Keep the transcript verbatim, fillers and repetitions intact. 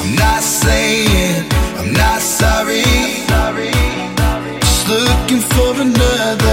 I'm not saying I'm not sorry. Just looking for another